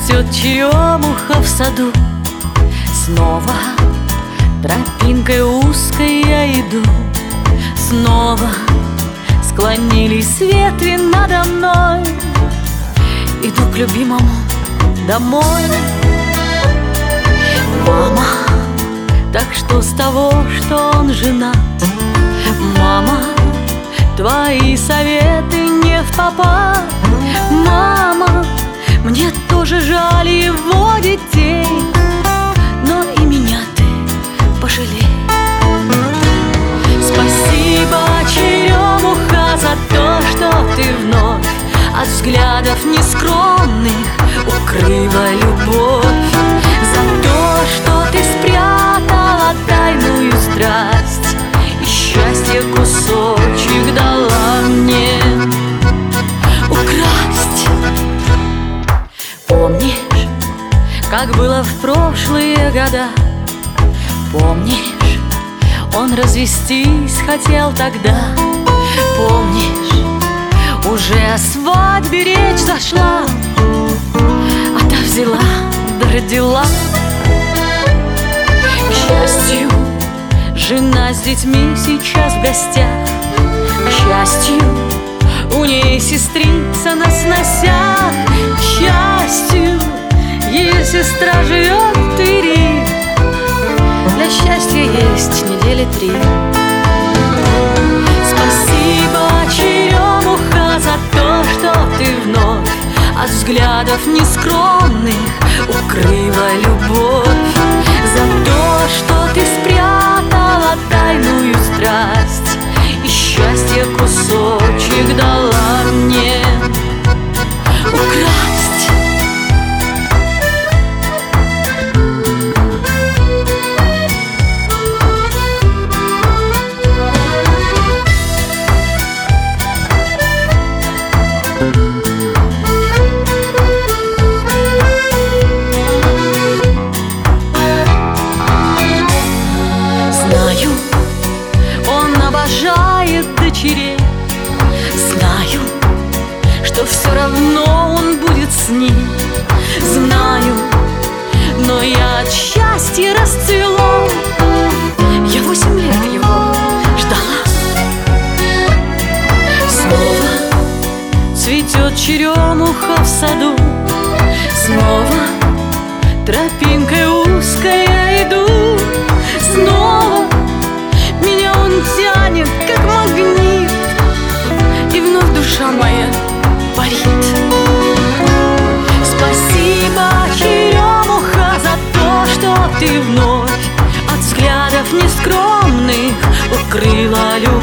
Цветет черемуха в саду. Снова тропинкой узкой я иду. Снова склонились ветви надо мной. Иду к любимому домой. Мама, так что с того, что он женат? Мама, твои советы не впопад. Мама, мне тоже жаль его детей, но и меня ты пожалей. Спасибо, черемуха, за то, что ты вновь от взглядов нескромных укрыла любовь. За то, что ты спрятала тайную страсть и счастье кусочек дала мне украсть. Помнишь, как было в прошлые года? Помнишь, он развестись хотел тогда? Помнишь, уже о свадьбе речь зашла, а та взяла да родила. К счастью, жена с детьми сейчас в гостях. К счастью, у ней сестрица на сносях. К счастью, ее сестра живет в Твери. Для счастья есть недели 3. Спасибо, черемуха, за то, что ты вновь от взглядов нескромных укрыла любовь. За то, что ты спрятала тайную страсть и счастье кусочек дала мне украсть. Знаю, он обожает дочерей. Знаю, что все равно он будет с ним. Знаю, но я от счастья расцвела. Я 8 лет его ждала. Снова цветет черемуха в саду. Снова тропинкой узкой я иду. Снова меня он тянет, как магнит, и вновь душа моя парит. Спасибо, черемуха, за то, что ты вновь от взглядов нескромных укрыла любовь.